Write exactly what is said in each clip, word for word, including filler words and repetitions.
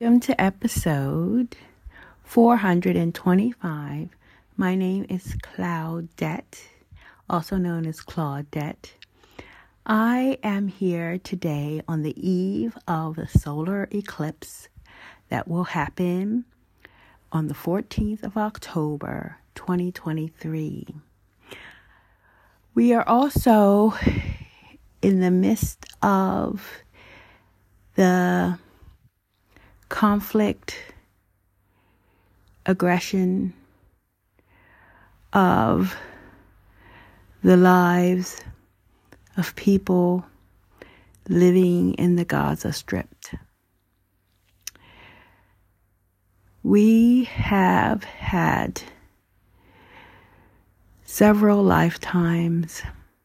Welcome to episode four hundred twenty-five. My name is Claudette, also known as Claudette. I am here today on the eve of the solar eclipse that will happen on the fourteenth of October, twenty twenty-three. We are also in the midst of the conflict, aggression of the lives of people living in the Gaza Strip. We have had several lifetimes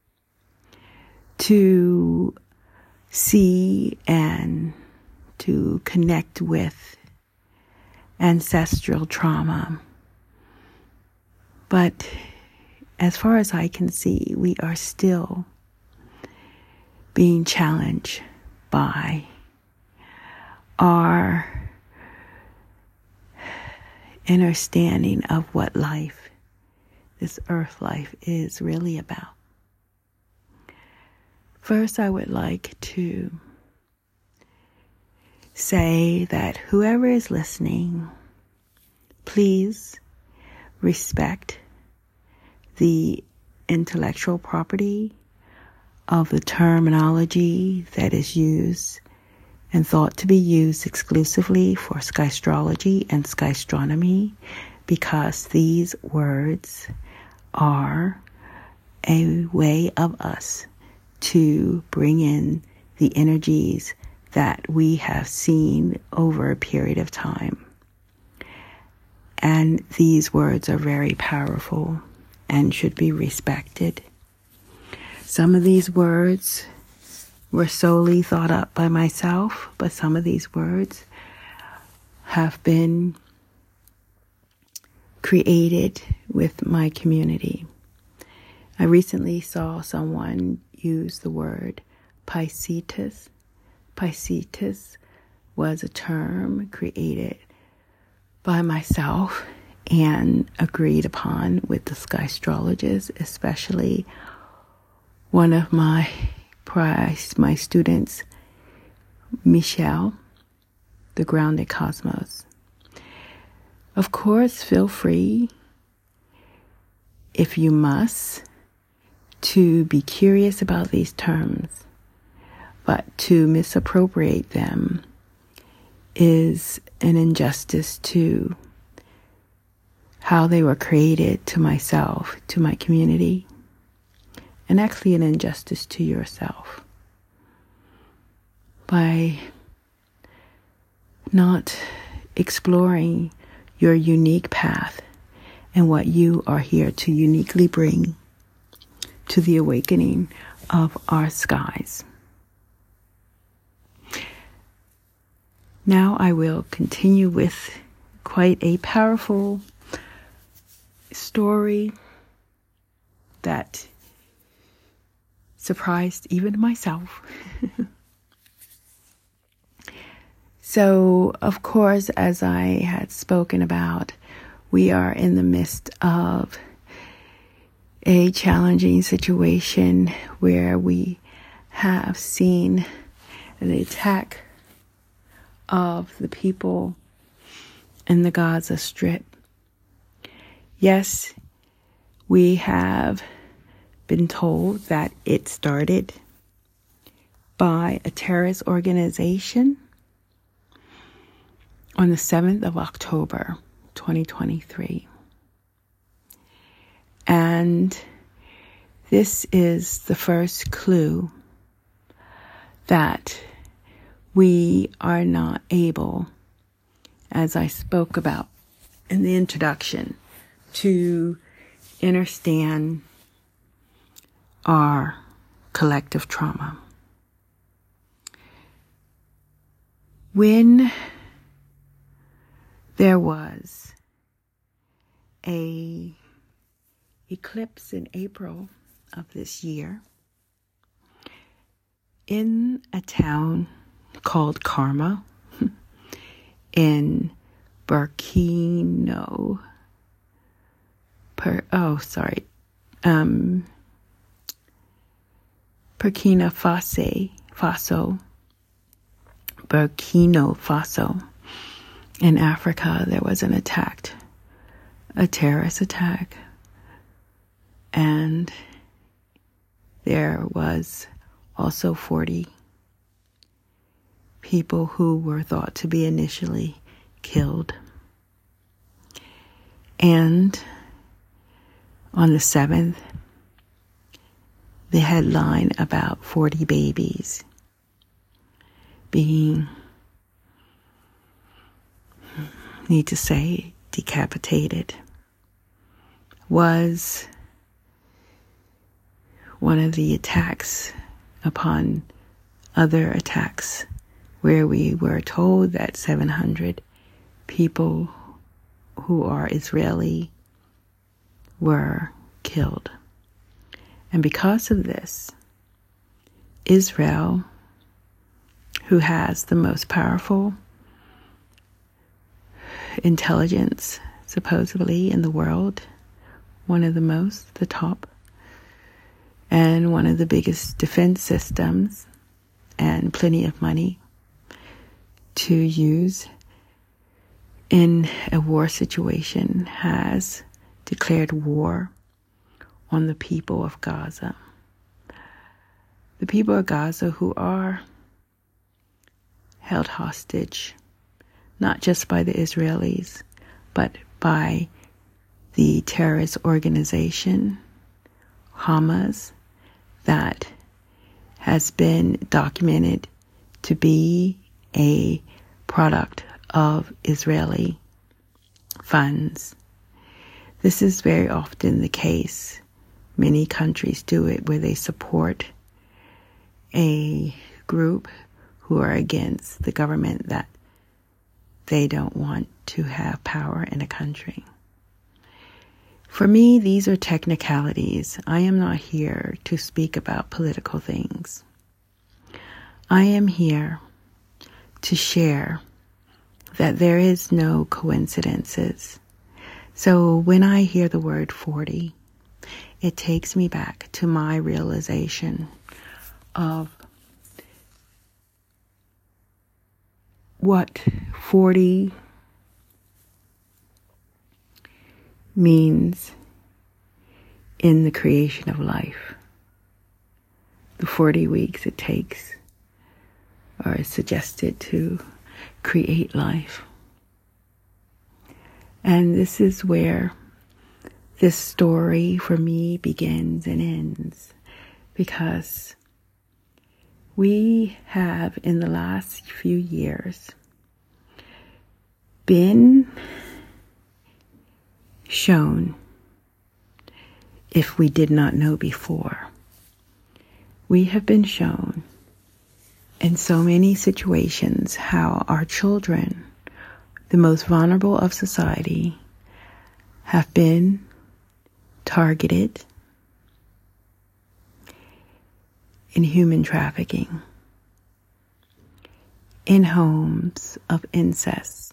to see and to connect with ancestral trauma. But as far as I can see, we are still being challenged by our understanding of what life, this earth life, is really about. First, I would like to say that whoever is listening, please respect the intellectual property of the terminology that is used and thought to be used exclusively for skystrology and skystronomy, because these words are a way of us to bring in the energies that we have seen over a period of time. And these words are very powerful and should be respected. Some of these words were solely thought up by myself, but some of these words have been created with my community. I recently saw someone use the word Piscetus. Piscetus was a term created by myself and agreed upon with the skystrologists, especially one of my prize, my students, Michelle, the Grounded Cosmos. Of course, feel free, if you must, to be curious about these terms. But to misappropriate them is an injustice to how they were created, to myself, to my community, and actually an injustice to yourself by not exploring your unique path and what you are here to uniquely bring to the awakening of our skies. Now I will continue with quite a powerful story that surprised even myself. So, of course, as I had spoken about, we are in the midst of a challenging situation where we have seen an attack of the people in the Gaza Strip. Yes, we have been told that it started by a terrorist organization on the seventh of October, twenty twenty-three. And this is the first clue that we are not able, as I spoke about in the introduction, to understand our collective trauma. When there was a eclipse in April of this year in a town called Karma, in Burkina, per, oh, sorry, um, Burkina Faso, Faso, Burkina Faso. In Africa, there was an attack, a terrorist attack, and there was also forty people who were thought to be initially killed. And on the seventh, the headline about forty babies being, need to say, decapitated was one of the attacks upon other attacks where we were told that seven hundred people who are Israeli were killed. And because of this, Israel, who has the most powerful intelligence supposedly in the world, one of the most, the top, and one of the biggest defense systems, and plenty of money to use in a war situation, has declared war on the people of Gaza. The people of Gaza who are held hostage, not just by the Israelis, but by the terrorist organization, Hamas, that has been documented to be a product of Israeli funds. This is very often the case. Many countries do it where they support a group who are against the government that they don't want to have power in a country. For me, these are technicalities. I am not here to speak about political things. I am here to share that there is no coincidences. So when I hear the word forty, it takes me back to my realization of what forty means in the creation of life. The forty weeks it takes or is suggested to create life. And this is where this story for me begins and ends, because we have in the last few years been shown, if we did not know before, we have been shown in so many situations how our children, the most vulnerable of society, have been targeted in human trafficking, in homes of incest,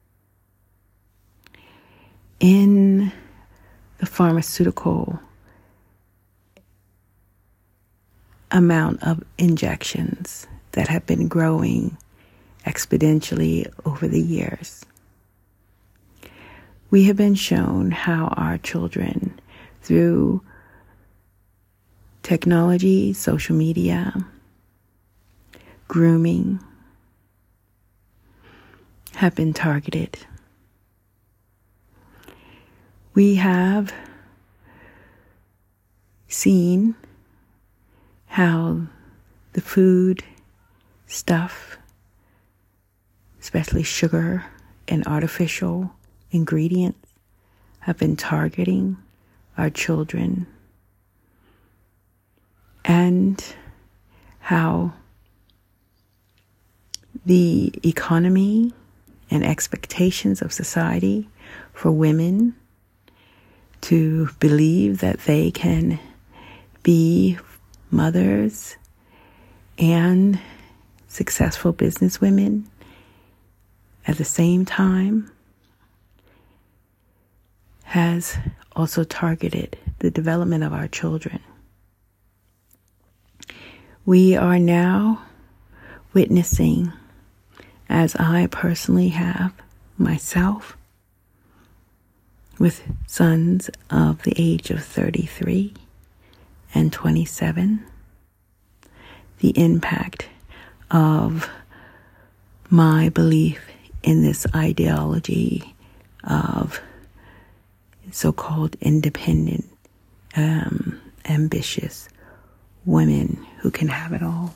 in the pharmaceutical amount of injections that have been growing exponentially over the years. We have been shown how our children, through technology, social media, grooming, have been targeted. We have seen how the food stuff, especially sugar and artificial ingredients, have been targeting our children, and how the economy and expectations of society for women to believe that they can be mothers and successful businesswomen at the same time has also targeted the development of our children. We are now witnessing, as I personally have myself, with sons of the age of thirty-three and twenty-seven, the impact of my belief in this ideology of so-called independent, um, ambitious women who can have it all.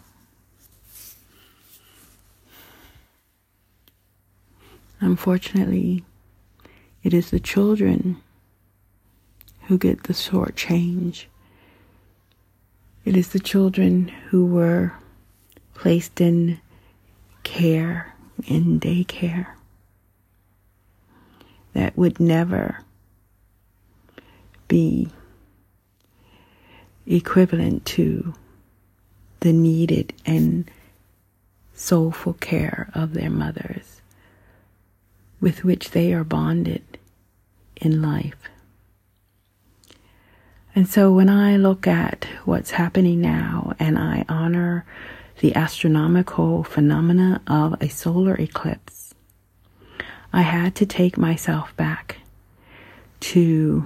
Unfortunately, it is the children who get the short change. It is the children who were placed in care, in daycare, that would never be equivalent to the needed and soulful care of their mothers, with which they are bonded in life. And so when I look at what's happening now and I honor the astronomical phenomena of a solar eclipse, I had to take myself back to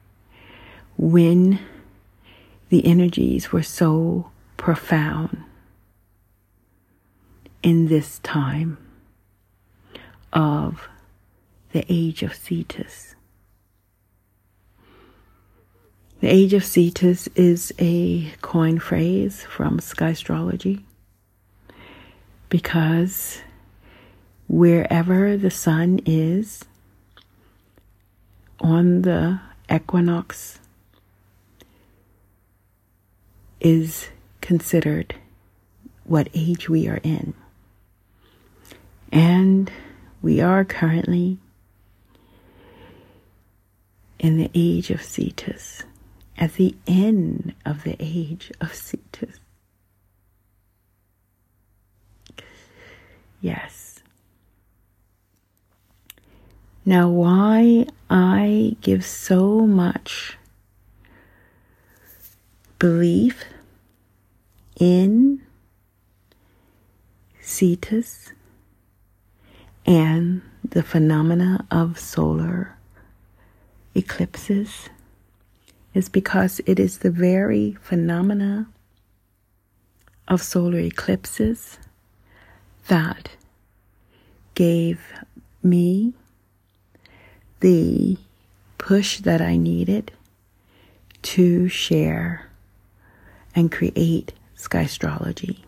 when the energies were so profound in this time of the age of Cetus. The age of Cetus is a coined phrase from sky astrology because wherever the sun is on the equinox is considered what age we are in. And we are currently in the age of Cetus, at the end of the age of Cetus. Yes. Now, why I give so much belief in Cetus and the phenomena of solar eclipses is because it is the very phenomena of solar eclipses that gave me the push that I needed to share and create sky astrology.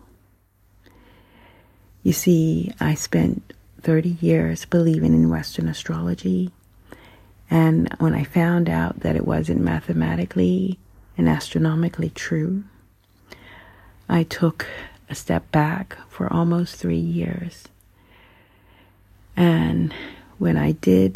You see, I spent thirty years believing in Western astrology, and when I found out that it wasn't mathematically and astronomically true, I took a step back for almost three years. And when I did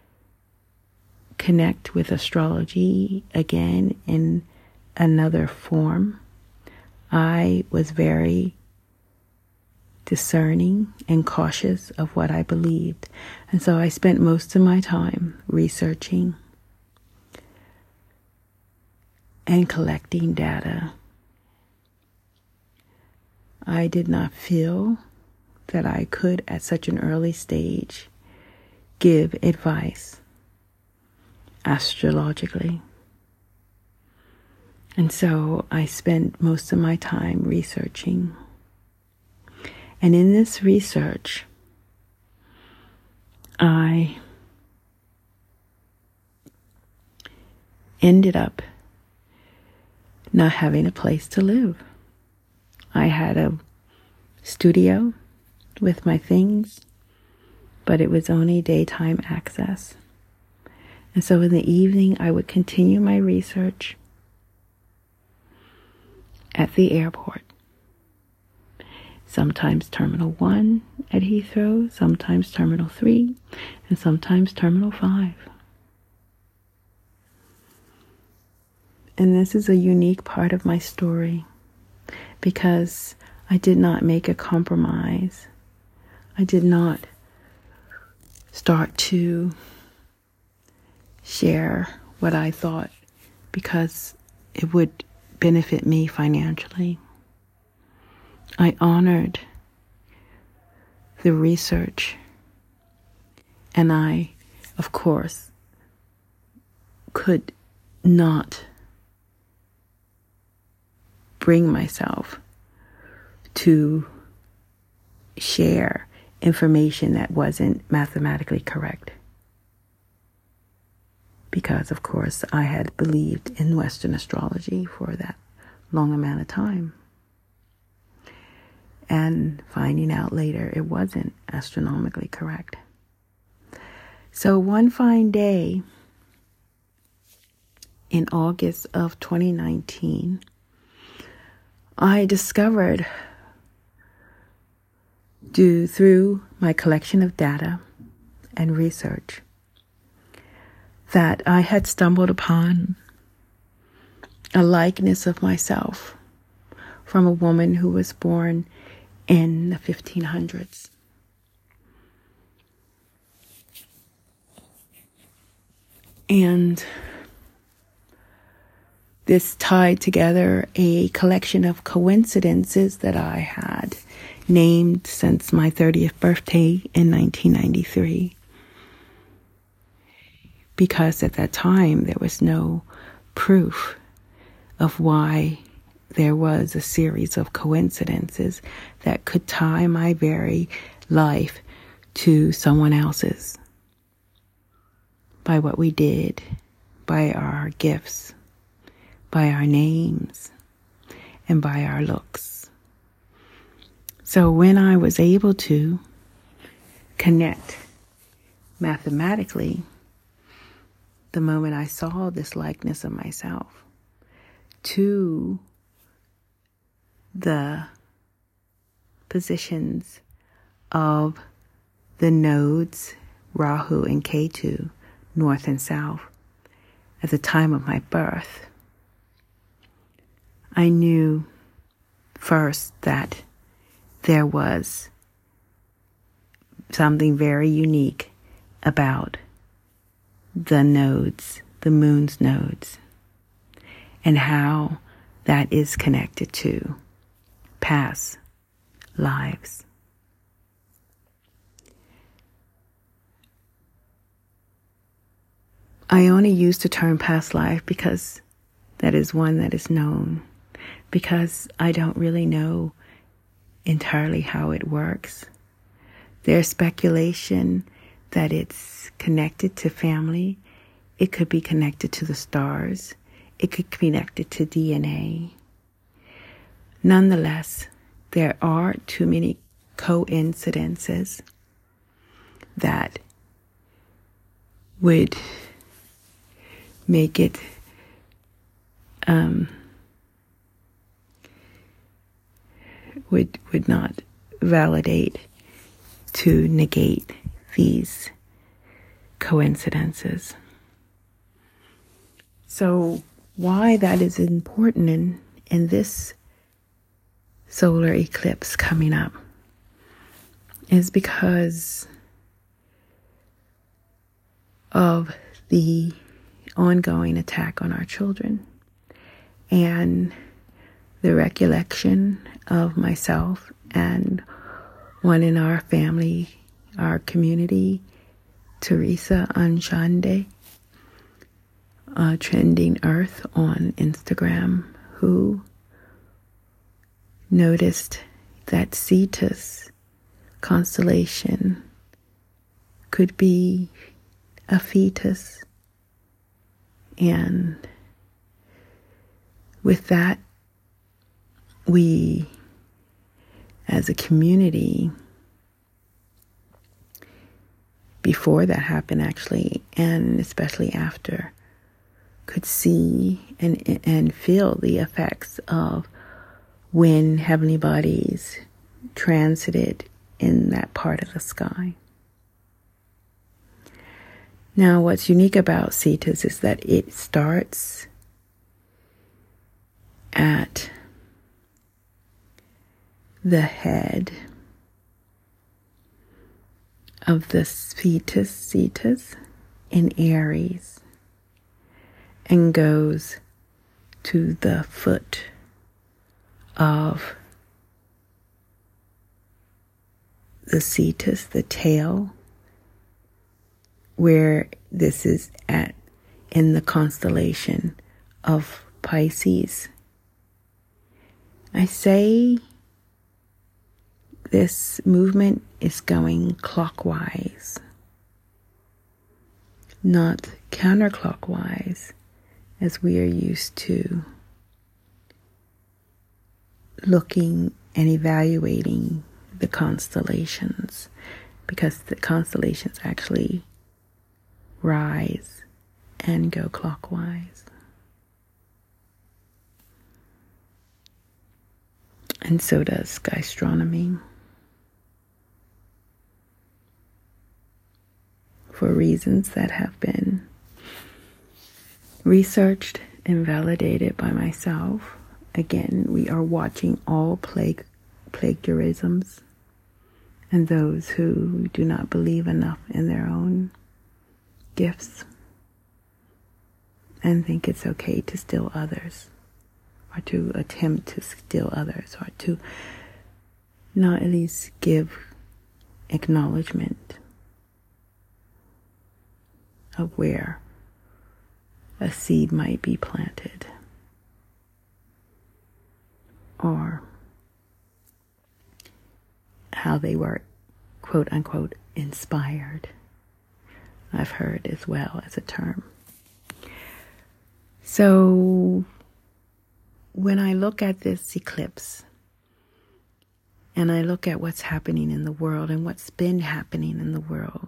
connect with astrology again in another form, I was very discerning and cautious of what I believed. And so I spent most of my time researching and collecting data. I did not feel that I could, at such an early stage, give advice astrologically. And so I spent most of my time researching. And in this research, I ended up not having a place to live. I had a studio with my things, but it was only daytime access. And so in the evening, I would continue my research at the airport. Sometimes Terminal one at Heathrow, sometimes Terminal three, and sometimes Terminal five. And this is a unique part of my story because I did not make a compromise. I did not start to share what I thought, because it would benefit me financially. I honored the research, and I, of course, could not bring myself to share information that wasn't mathematically correct. Because, of course, I had believed in Western astrology for that long amount of time. And finding out later it wasn't astronomically correct. So one fine day in August of twenty nineteen, I discovered, due through my collection of data and research, that I had stumbled upon a likeness of myself from a woman who was born in the fifteen hundreds. And this tied together a collection of coincidences that I had named since my thirtieth birthday in nineteen ninety-three. Because at that time there was no proof of why there was a series of coincidences that could tie my very life to someone else's. By what we did, by our gifts, by our names, and by our looks. So when I was able to connect mathematically, the moment I saw this likeness of myself to the positions of the nodes Rahu and Ketu, north and south, at the time of my birth, I knew first that there was something very unique about the nodes, the moon's nodes, and how that is connected to past lives. I only use the term past life because that is one that is known, because I don't really know entirely how it works. There's speculation that it's connected to family. It could be connected to the stars. It could be connected to D N A. Nonetheless, there are too many coincidences that would make it um, would would not validate to negate these coincidences. So why that is important in, in this solar eclipse coming up is because of the ongoing attack on our children and the recollection of myself and one in our family, our community, Teresa Anshande, uh, Trending Earth on Instagram, who noticed that Cetus constellation could be a fetus. And with that, we, as a community, before that happened actually, and especially after, could see and and feel the effects of when heavenly bodies transited in that part of the sky. Now, what's unique about Cetus is that it starts at the head of the Cetus, Cetus in Aries and goes to the foot of the Cetus, the tail, where this is at in the constellation of Pisces. I say this movement is going clockwise, not counterclockwise, as we are used to looking and evaluating the constellations, because the constellations actually rise and go clockwise. And so does astronomy. For reasons that have been researched and validated by myself. Again, we are watching all plague, plagiarisms and those who do not believe enough in their own gifts and think it's okay to steal others, or to attempt to steal others, or to not at least give acknowledgement of where a seed might be planted, or how they were, quote unquote, inspired. I've heard as well as a term. So when I look at this eclipse and I look at what's happening in the world and what's been happening in the world,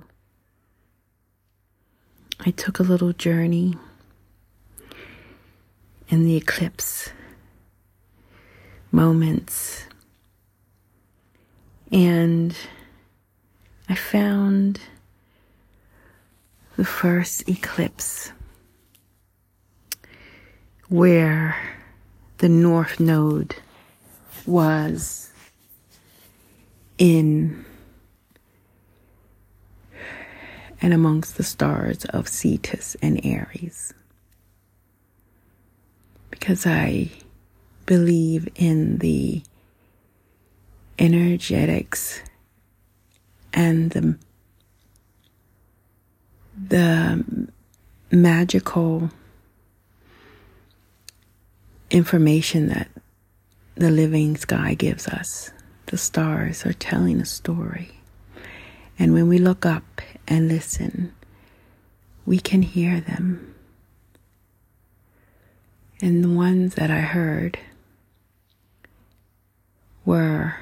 I took a little journey in the eclipse moments, and I found the first eclipse where the North Node was in and amongst the stars of Cetus and Aries. Because I believe in the energetics and the, the magical information that the living sky gives us. The stars are telling a story. And when we look up and listen, we can hear them. And the ones that I heard were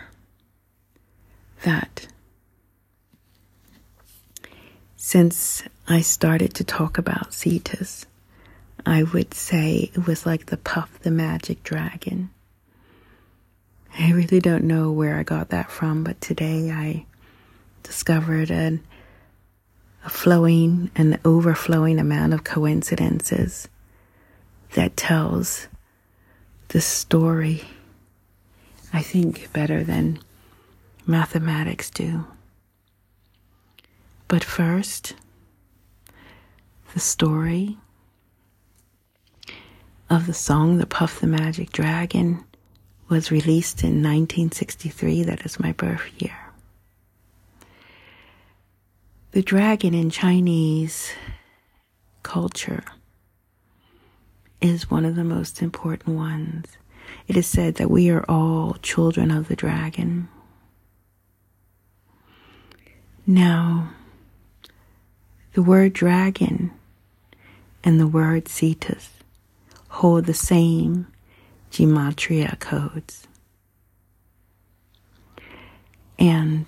that since I started to talk about Cetus, I would say it was like the Puff the Magic Dragon. I really don't know where I got that from, but today I discovered an, a flowing and overflowing amount of coincidences that tells the story, I think, better than mathematics do. But first, the story of the song The Puff the Magic Dragon was released in nineteen sixty-three. That is my birth year. The dragon in Chinese culture is one of the most important ones. It is said that we are all children of the dragon. Now, the word dragon and the word Cetus hold the same gematria codes. And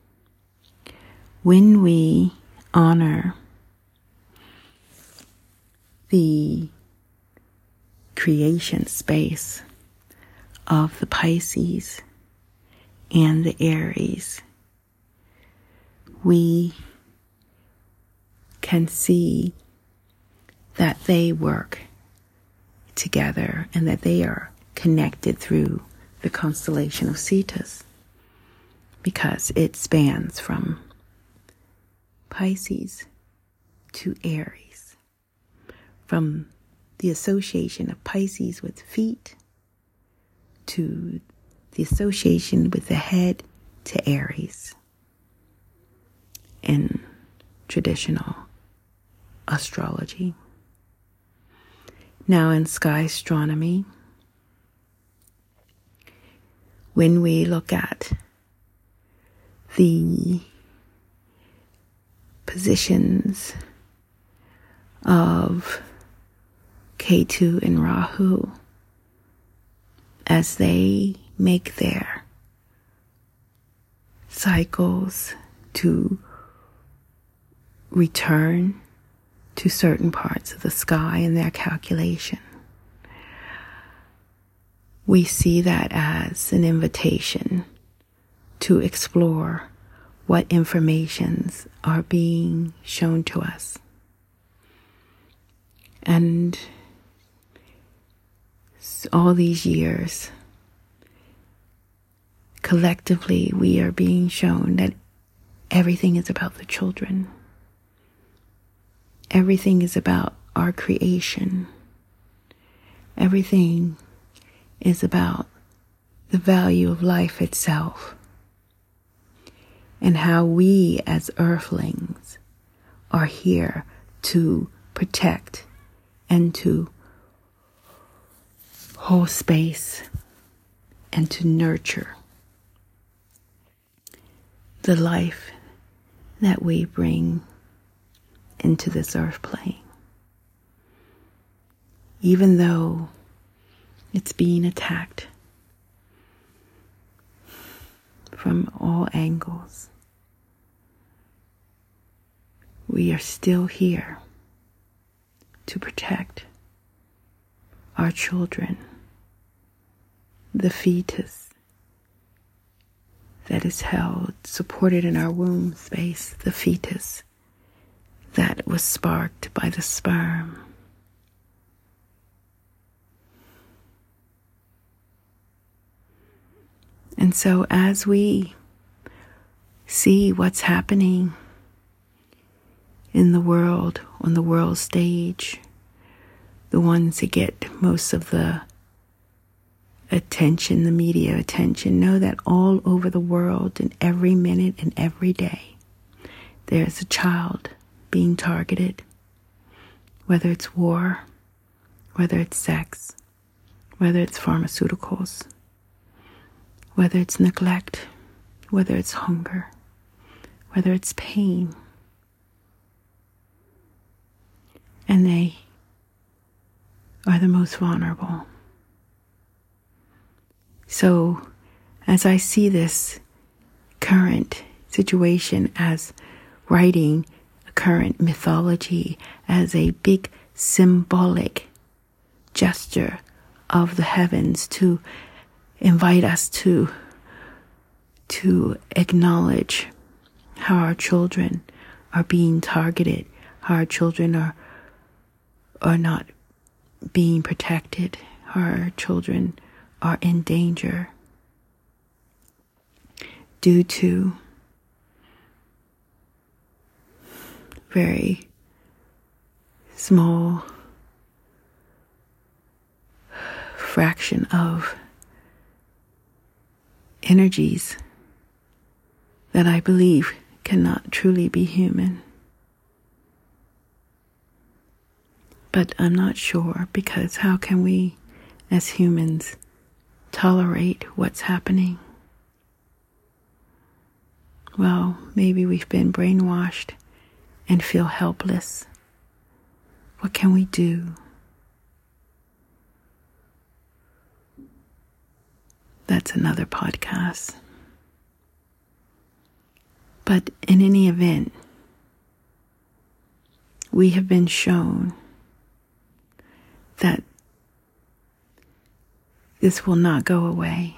when we honor the creation space of the Pisces and the Aries, we can see that they work together and that they are connected through the constellation of Cetus, because it spans from Pisces to Aries, from the association of Pisces with feet to the association with the head to Aries in traditional astrology. Now in sky astronomy, when we look at the positions of Ketu and Rahu as they make their cycles to return to certain parts of the sky in their calculation, we see that as an invitation to explore what informations are being shown to us. And all these years, collectively, we are being shown that everything is about the children. Everything is about our creation. Everything is about the value of life itself, and how we as earthlings are here to protect and to hold space and to nurture the life that we bring into this earth plane. Even though it's being attacked from all angles, we are still here to protect our children, the fetus that is held, supported in our womb space, the fetus that was sparked by the sperm. And so as we see what's happening in the world, on the world stage, the ones that get most of the attention, the media attention, know that all over the world, in every minute and every day, there's a child being targeted, whether it's war, whether it's sex, whether it's pharmaceuticals, whether it's neglect, whether it's hunger, whether it's pain. And they are the most vulnerable. So, as I see this current situation as writing a current mythology as a big symbolic gesture of the heavens to invite us to to acknowledge how our children are being targeted, how our children are are not being protected, how our children are in danger due to very small fraction of energies that I believe cannot truly be human. But I'm not sure, because how can we as humans tolerate what's happening? Well, maybe we've been brainwashed and feel helpless. What can we do? That's another podcast. But in any event, we have been shown that this will not go away.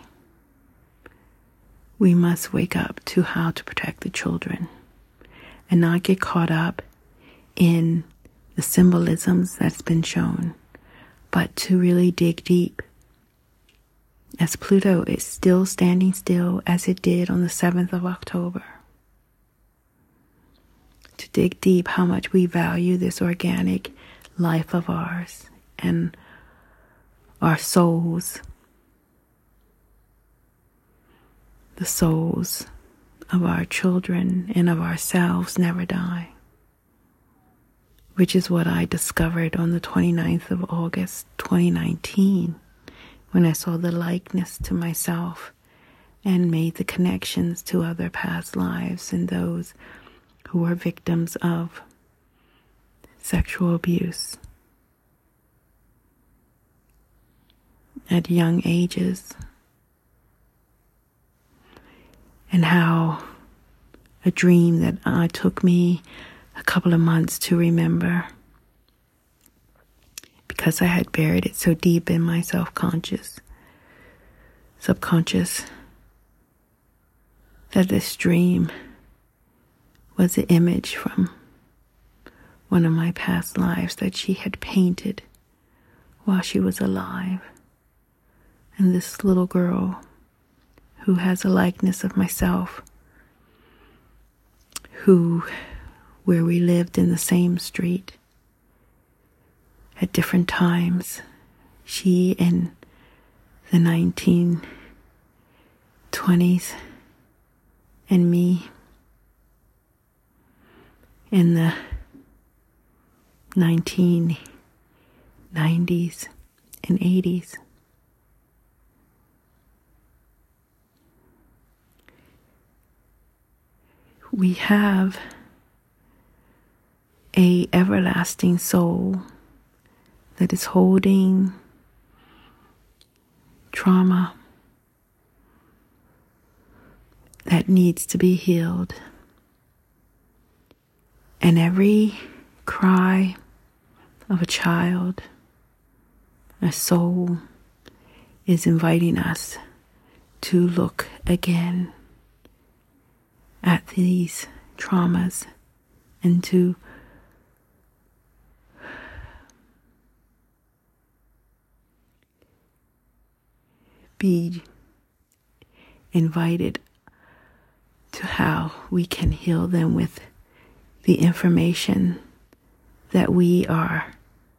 We must wake up to how to protect the children and not get caught up in the symbolisms that's been shown, but to really dig deep. As Pluto is still standing still as it did on the seventh of October, to dig deep how much we value this organic life of ours and our souls, the souls of our children and of ourselves never die, which is what I discovered on the twenty-ninth of August, twenty nineteen, when I saw the likeness to myself and made the connections to other past lives and those who were victims of sexual abuse at young ages, and how a dream that uh, took me a couple of months to remember because I had buried it so deep in my self-conscious, subconscious, that this dream was an image from one of my past lives that she had painted while she was alive. And this little girl who has a likeness of myself, who, where we lived in the same street at different times, she in the nineteen twenties and me in the nineteen nineties and eighties. We have a everlasting soul that is holding trauma that needs to be healed. And every cry of a child, a soul, is inviting us to look again at these traumas and to be invited to how we can heal them with the information that we are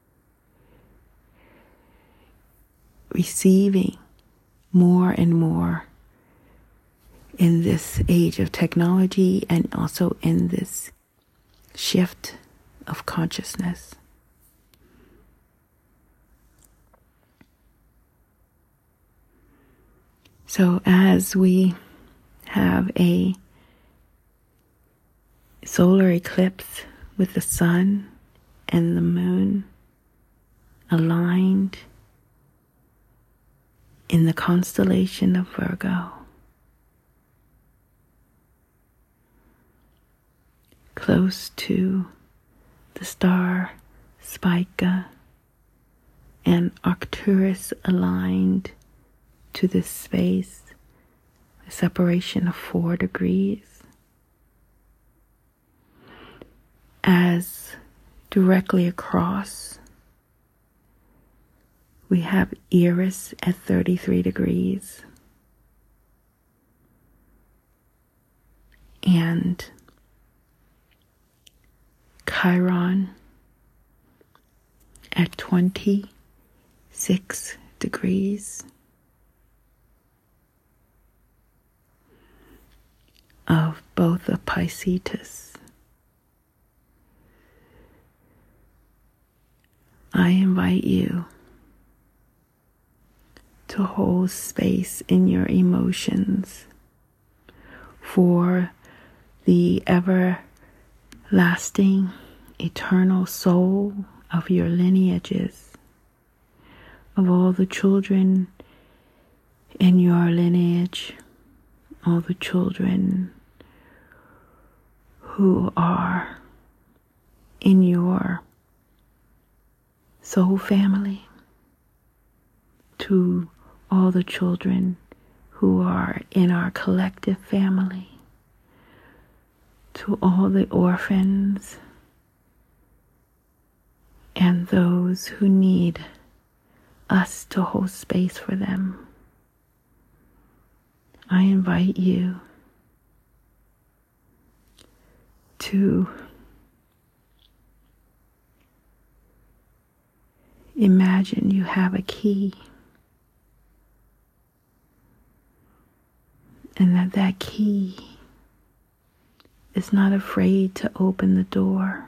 receiving more and more in this age of technology and also in this shift of consciousness. So as we have a solar eclipse with the sun and the moon aligned in the constellation of Virgo, close to the star Spica, and Arcturus aligned to this space, a separation of four degrees. As directly across, we have Eris at thirty-three degrees. And Chiron at twenty-six degrees of both of Piscetus. I invite you to hold space in your emotions for the everlasting, eternal soul of your lineages, of all the children in your lineage, all the children who are in your soul family, to all the children who are in our collective family, to all the orphans and those who need us to hold space for them. I invite you to Imagine you have a key, and that that key is not afraid to open the door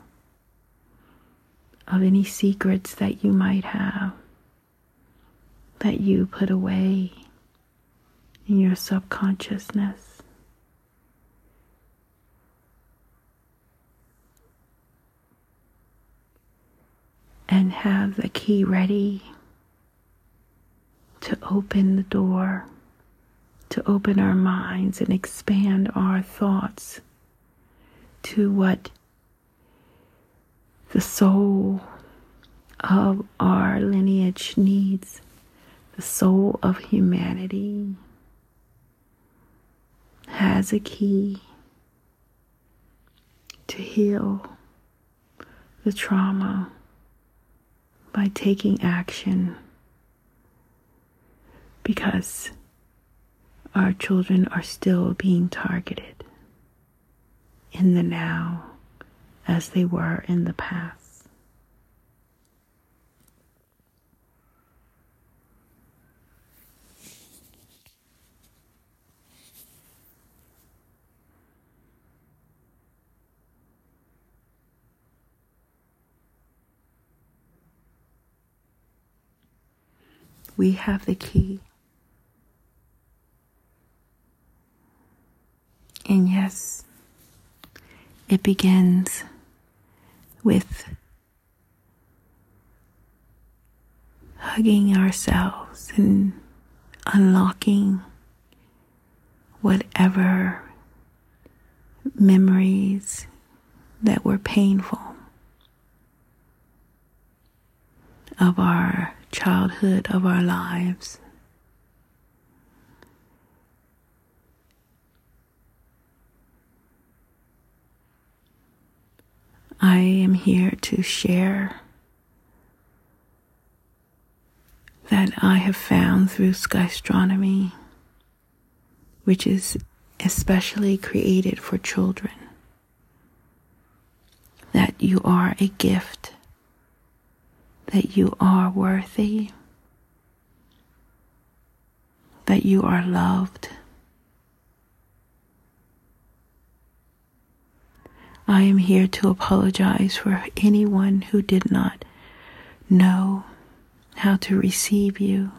of any secrets that you might have, that you put away in your subconsciousness. And have the key ready to open the door, to open our minds and expand our thoughts to what the soul of our lineage needs, the soul of humanity has a key to heal the trauma by taking action, because our children are still being targeted in the now as they were in the past. We have the key. And yes, it begins with hugging ourselves and unlocking whatever memories that were painful of our childhood, of our lives. I am here to share that I have found through Skystronomy, which is especially created for children, that you are a gift, that you are worthy, that you are loved. I am here to apologize for anyone who did not know how to receive you,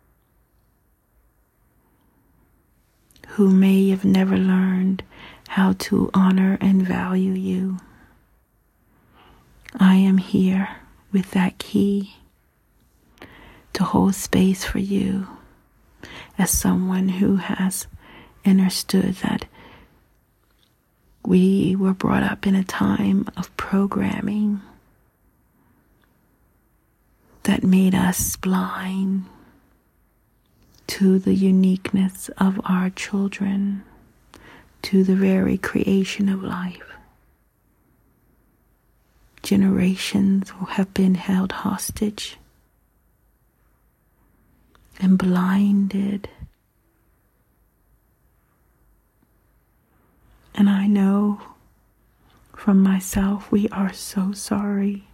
who may have never learned how to honor and value you. I am here with that key to hold space for you as someone who has understood that we were brought up in a time of programming that made us blind to the uniqueness of our children, to the very creation of life. Generations have been held hostage and blinded. And I know from myself, we are so sorry.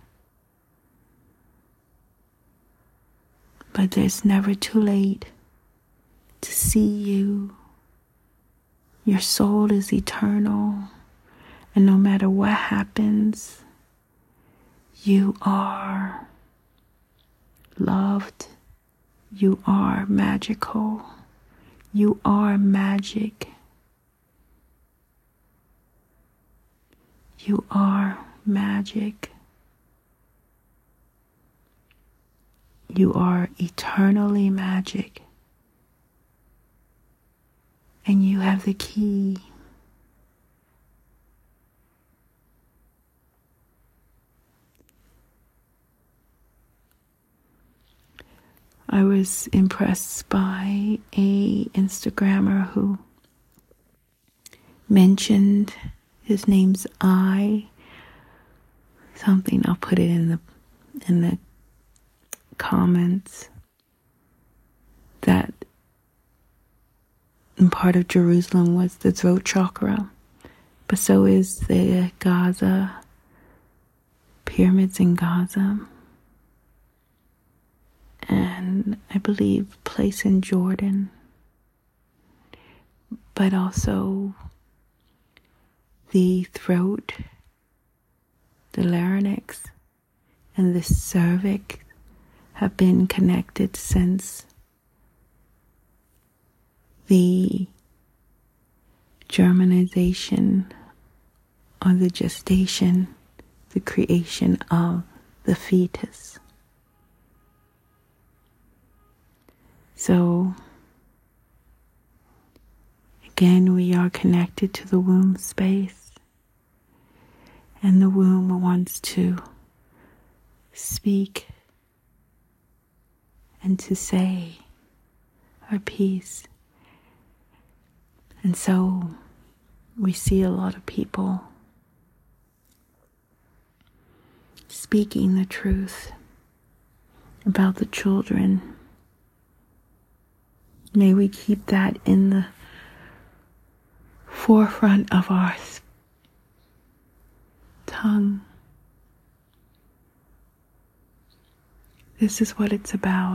But there's never too late to see you. Your soul is eternal, and no matter what happens, you are loved. You are magical. You are magic. You are magic. You are eternally magic. And you have the key. I was impressed by a Instagrammer who mentioned, his name's I, something, I'll put it in the in the comments, that part of Jerusalem was the throat chakra, but so is the Gaza, pyramids in Gaza. believe, place in Jordan, but also the throat, the larynx, and the cervix have been connected since the germinization or the gestation, the creation of the fetus. So, again, we are connected to the womb space, and the womb wants to speak and to say her piece. And so we see a lot of people speaking the truth about the children. May we keep that in the forefront of our tongue. This is what it's about.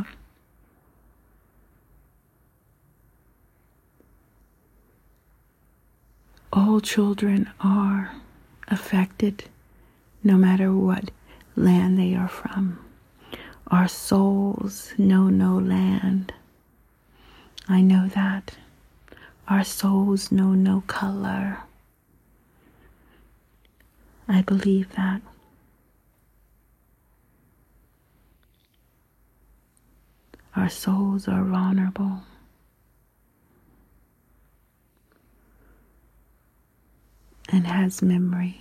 All children are affected, no matter what land they are from. Our souls know no land. I know that. Our souls know no color. I believe that. Our souls are vulnerable. And has memory.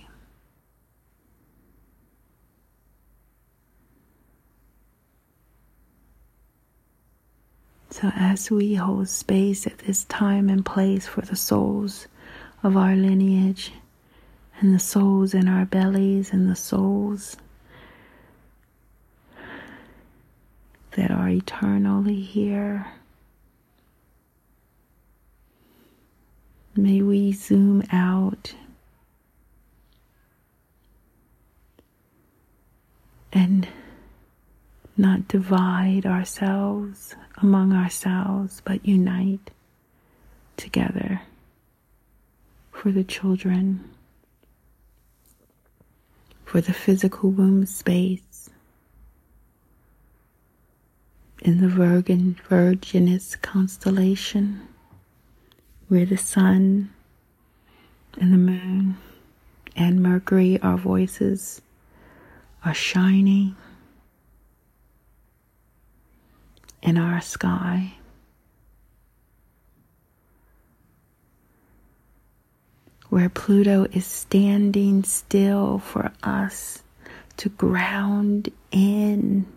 So as we hold space at this time and place for the souls of our lineage, and the souls in our bellies, and the souls that are eternally here, may we zoom out and not divide ourselves among ourselves, but unite together for the children, for the physical womb space, in the Virgin Virginis constellation, where the sun and the moon and Mercury, our voices, are shining in our sky. Where Pluto is standing still for us to ground in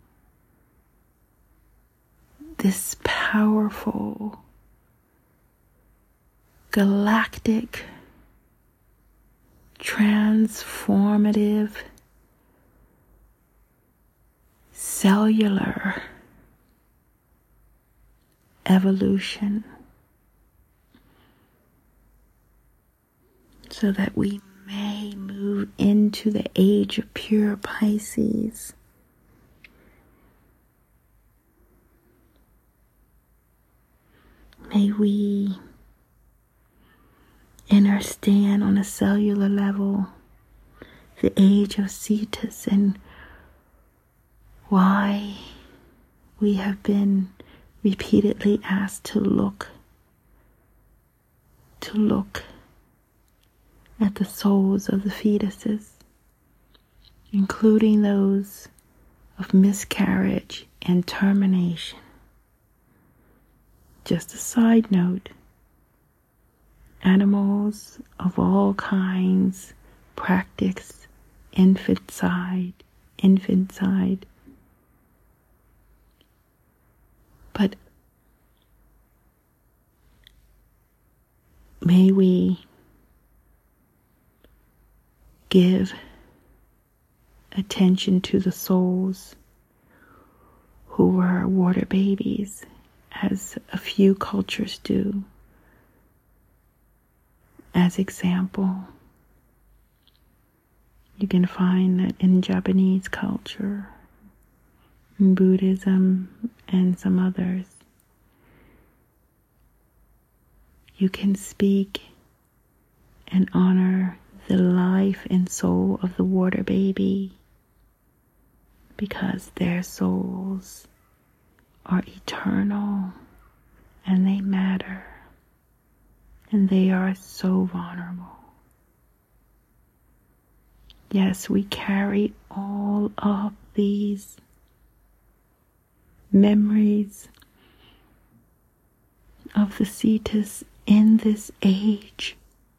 this powerful galactic transformative cellular evolution, so that we may move into the age of pure Pisces. May we understand on a cellular level the age of Cetus and why we have been repeatedly asked to look, to look at the souls of the fetuses, including those of miscarriage and termination. Just a side note, animals of all kinds practice infanticide, infanticide. But may we give attention to the souls who were water babies, as a few cultures do. As example, you can find that in Japanese culture, in Buddhism and some others. You can speak and honor the life and soul of the water baby because their souls are eternal and they matter and they are so vulnerable. Yes, we carry all of these memories of the cetus in this age.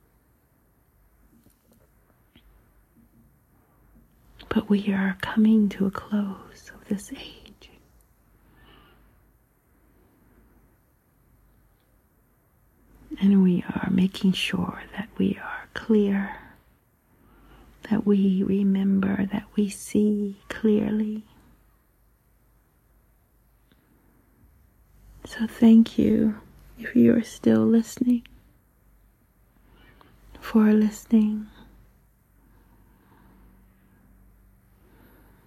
But we are coming to a close of this age. And we are making sure that we are clear, that we remember, that we see clearly. So thank you, if you are still listening, for listening.